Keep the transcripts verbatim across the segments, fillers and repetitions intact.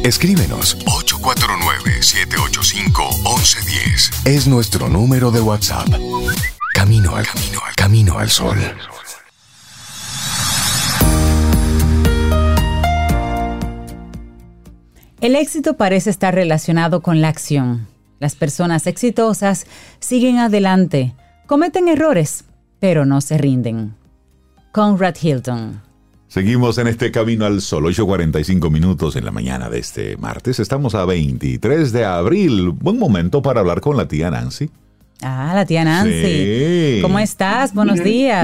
Escríbenos ocho cuatro nueve, siete ocho cinco, once diez. Es nuestro número de WhatsApp. Camino al camino al camino al sol. El éxito parece estar relacionado con la acción. Las personas exitosas siguen adelante, cometen errores, pero no se rinden. Conrad Hilton. Seguimos en este Camino al Sol, ocho cuarenta y cinco minutos en la mañana de este martes. Estamos a veintitrés de abril. Buen momento para hablar con la tía Nancy. Ah, la tía Nancy. Sí. ¿Cómo estás? Buenos días.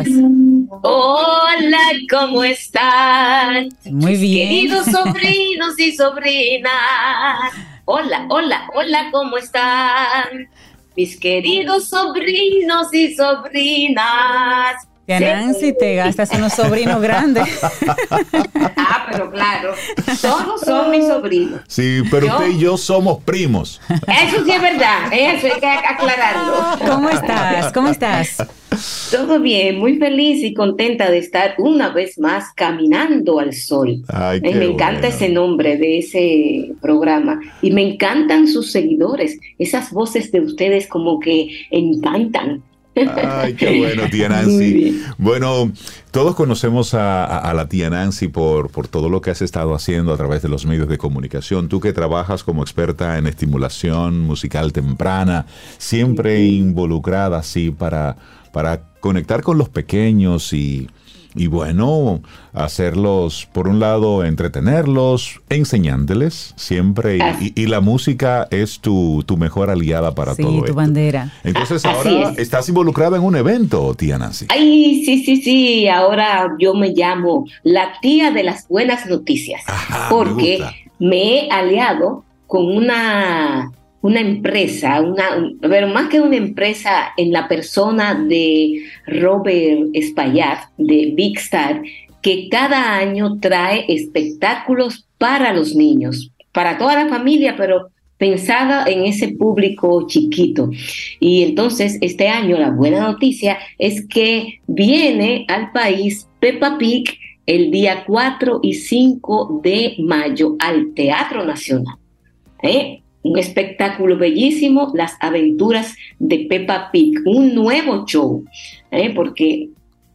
Hola, ¿cómo están? Muy bien. Queridos sobrinos y sobrinas. Hola, hola, hola, ¿cómo están? Mis queridos sobrinos y sobrinas. Tía Nancy, te gastas unos sobrinos grandes. Ah, pero claro, todos son mis sobrinos. Sí, pero ¿Yo? usted y yo somos primos. Eso sí es verdad, eso hay que aclararlo. ¿Cómo estás? ¿Cómo estás? Todo bien, muy feliz y contenta de estar una vez más caminando al sol. Ay, me qué encanta bueno. ese nombre de ese programa y me encantan sus seguidores. Esas voces de ustedes como que encantan. Ay, qué bueno, tía Muy Nancy. bien. Bueno, todos conocemos a, a, a la tía Nancy por, por todo lo que has estado haciendo a través de los medios de comunicación. Tú que trabajas como experta en estimulación musical temprana, siempre involucrada así para, para conectar con los pequeños y, y bueno, hacerlos, por un lado, entretenerlos, enseñándoles siempre. Y, y, y la música es tu, tu mejor aliada para Sí, todo tu esto. bandera. Entonces Así ahora es. estás involucrada en un evento, tía Nancy. Ay, sí, sí, sí, ahora yo me llamo la tía de las buenas noticias, Ajá, me porque gusta. me he aliado con una, una empresa, una, pero más que una empresa, en la persona de Robert Espaillat, de Big Star, que cada año trae espectáculos para los niños, para toda la familia, pero pensada en ese público chiquito. Y entonces este año la buena noticia es que viene al país Peppa Pig el día cuatro y cinco de mayo al Teatro Nacional. ¿Eh? Un espectáculo bellísimo, Las aventuras de Peppa Pig, un nuevo show, ¿eh? Porque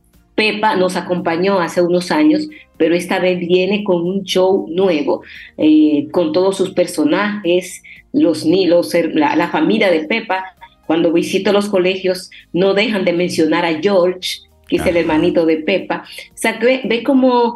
Peppa nos acompañó hace unos años, pero esta vez viene con un show nuevo, eh, con todos sus personajes, los niños, la, la familia de Peppa. Cuando visito los colegios no dejan de mencionar a George, que es el hermanito de Peppa. O sea, ve, ve cómo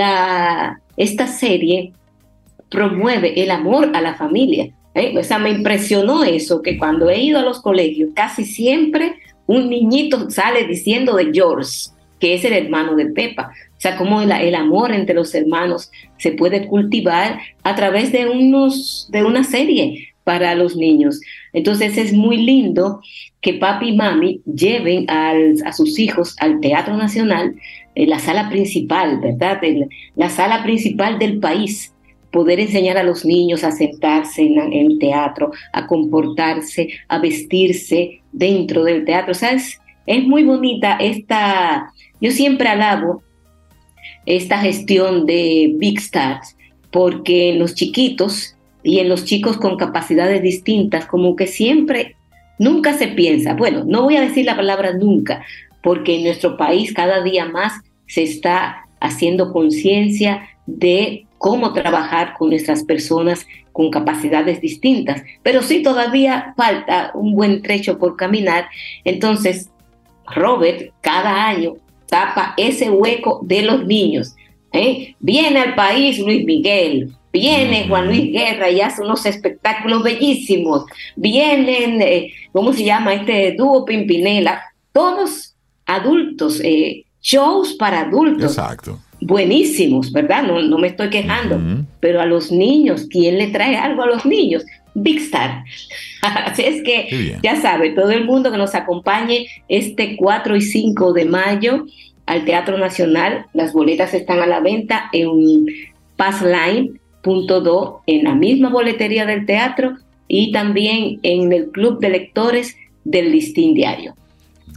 la, esta serie promueve el amor a la familia. ¿eh? O sea, me impresionó eso, que cuando he ido a los colegios, casi siempre un niñito sale diciendo de George, que es el hermano de Peppa. O sea, cómo el, el amor entre los hermanos se puede cultivar a través de, unos, de una serie para los niños. Entonces es muy lindo que papi y mami lleven al, a sus hijos al Teatro Nacional, eh, la sala principal, ¿verdad? El, la sala principal del país. Poder enseñar a los niños a sentarse en, en el teatro, a comportarse, a vestirse dentro del teatro. O sea, es, es muy bonita esta... Yo siempre alabo esta gestión de Big Stars, porque en los chiquitos y en los chicos con capacidades distintas, como que siempre, nunca se piensa, bueno, no voy a decir la palabra nunca, porque en nuestro país cada día más se está haciendo conciencia de cómo trabajar con nuestras personas con capacidades distintas, pero sí todavía falta un buen trecho por caminar. Entonces Robert cada año tapa ese hueco de los niños. ¿eh? Viene al país Luis Miguel, viene Juan Luis Guerra y hace unos espectáculos bellísimos, vienen, eh, ¿cómo se llama este dúo Pimpinela? Todos adultos, eh, shows para adultos. Exacto. Buenísimos, ¿verdad? No, no me estoy quejando, uh-huh. Pero a los niños, ¿quién le trae algo a los niños? Big Star. Así es que ya sabe, todo el mundo que nos acompañe este cuatro y cinco de mayo al Teatro Nacional. Las boletas están a la venta en passline punto do, en la misma boletería del teatro y también en el Club de Lectores del Listín Diario.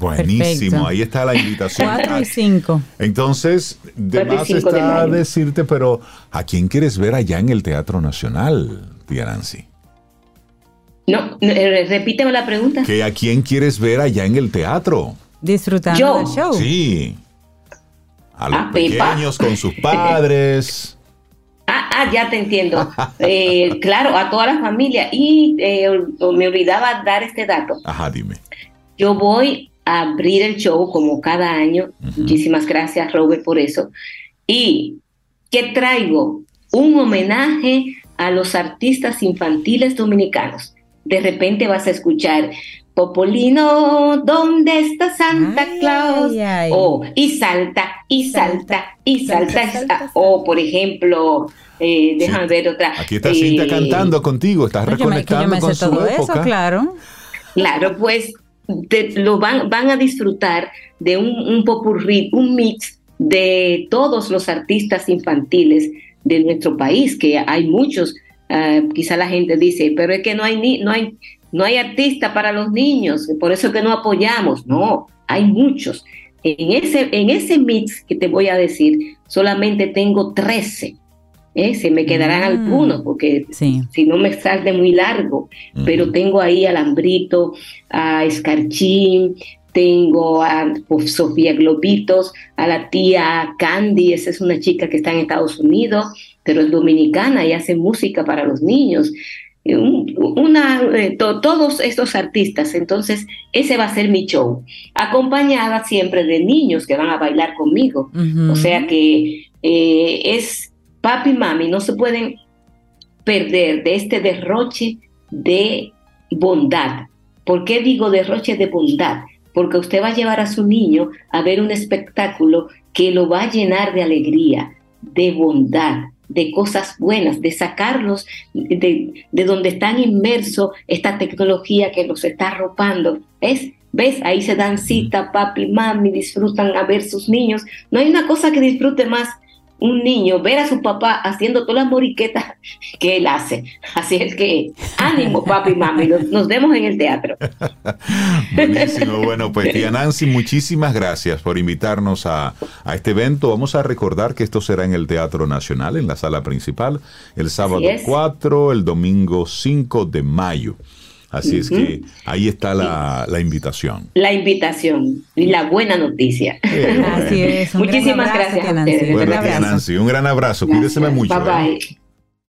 Buenísimo, Perfecto. Ahí está la invitación. cuatro y cinco. Entonces, de más está de decirte, pero ¿a quién quieres ver allá en el Teatro Nacional, tía Nancy? No, eh, repíteme la pregunta. ¿Que a quién quieres ver allá en el teatro? Disfrutando Yo. del show. Sí. A los A Pepa. pequeños con sus padres. Ah, ah, ya te entiendo. Eh, claro, a toda la familia. Y eh, me olvidaba dar este dato. Ajá, dime. Yo voy a abrir el show como cada año. Uh-huh. Muchísimas gracias, Robert, por eso. Y que traigo un homenaje a los artistas infantiles dominicanos. De repente vas a escuchar Popolino, ¿dónde está Santa ay, Claus? Ay, ay. Oh, y salta, y salta, y salta. salta, salta, salta. O, por ejemplo, eh, déjame sí. ver otra. Aquí está Cintia eh, cantando contigo, estás Oye, reconectando con su todo época. Eso, claro. Claro, pues te, lo van, van a disfrutar de un, un popurrí, un mix de todos los artistas infantiles de nuestro país, que hay muchos. Uh, quizá la gente dice, pero es que no hay ni, no hay no hay artista para los niños, por eso es que no apoyamos. No, hay muchos. En ese en ese mix que te voy a decir, solamente tengo trece. ¿eh? Se me quedarán mm, algunos porque sí. si no me sale muy largo, mm. pero tengo ahí a Lambrito, a Escarchín, tengo a pues, Sofía Globitos, a la tía Candy, esa es una chica que está en Estados Unidos, pero es dominicana y hace música para los niños. Un, una, eh, to, todos estos artistas, entonces ese va a ser mi show, acompañada siempre de niños que van a bailar conmigo. Uh-huh. O sea que eh, es papi y mami, no se pueden perder de este derroche de bondad. ¿Por qué digo derroche de bondad? Porque usted va a llevar a su niño a ver un espectáculo que lo va a llenar de alegría, de bondad, de cosas buenas, de sacarlos de, de donde están inmersos esta tecnología que los está arropando. ¿Ves? ¿Ves? Ahí se dan cita, papi, mami, disfrutan a ver sus niños. No hay una cosa que disfrute más un niño, ver a su papá haciendo todas las moriquetas que él hace. Así es que, ánimo, papi y mami, nos, nos vemos en el teatro. Buenísimo. Bueno, pues tía Nancy, muchísimas gracias por invitarnos a, a este evento. Vamos a recordar que esto será en el Teatro Nacional, en la sala principal, el sábado cuatro, el domingo cinco de mayo. Así uh-huh. es que ahí está la, la invitación. La invitación y la buena noticia. Eh, bueno. Así es. Muchísimas gracias a ustedes. Bueno, tía Nancy, un gran abrazo. Cuídese mucho. Bye bye. ¿eh?